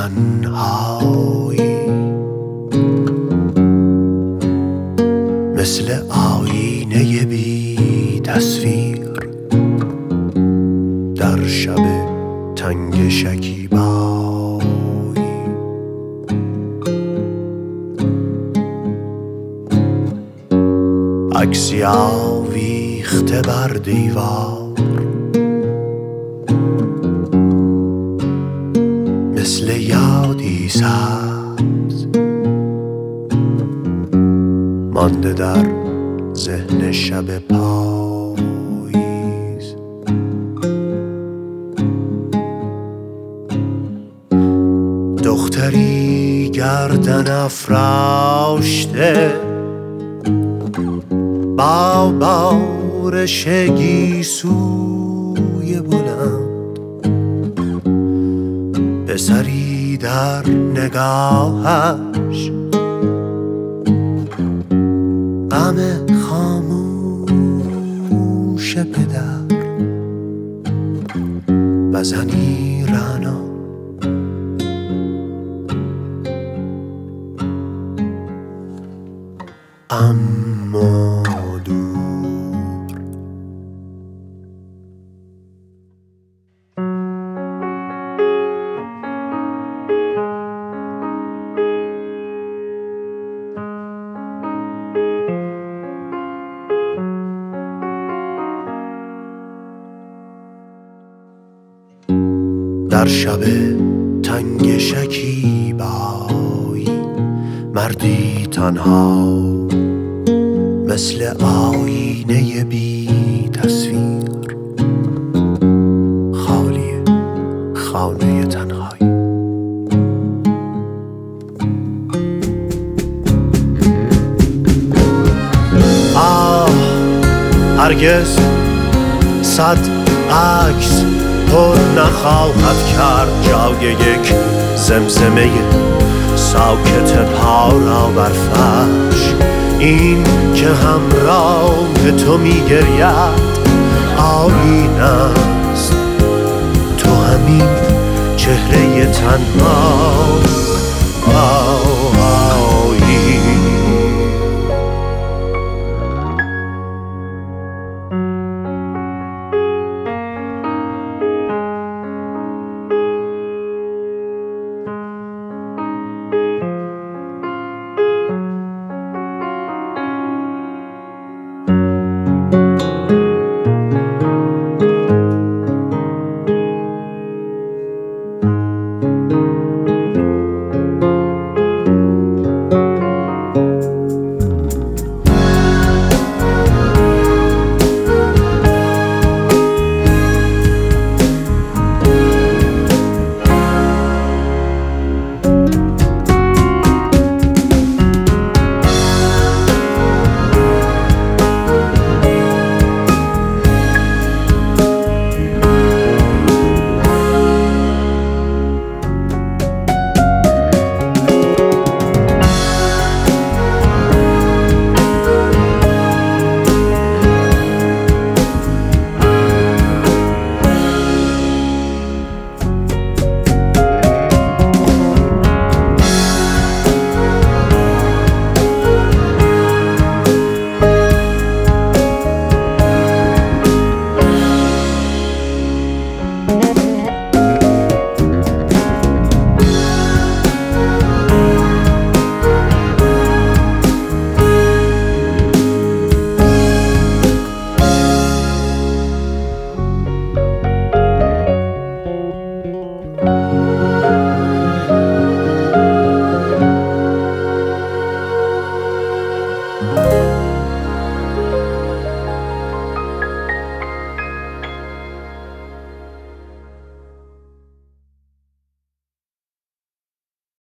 تنهایی مثل آینه بی تصویر در شب تنگ شکیبایی. عکسی آویخته بر دیوار مثل یادی سبز مانده در ذهن شب پاییز. دختری گردن افراشته با بارش گیسوی بلند، پسری در نگاهش غم خاموش پدر و زنی رعنا. اما دور در شب تنگ شکیبایی مردی تنها مثل آینه بی تصویر خالی خانه تنهایی. هرگز 100 عکس پر نخواهد کرد جای یک زمزمه ساکت پا را بر فرش. این که همراه تو میگرید آیین است، تو همین چهره تنها.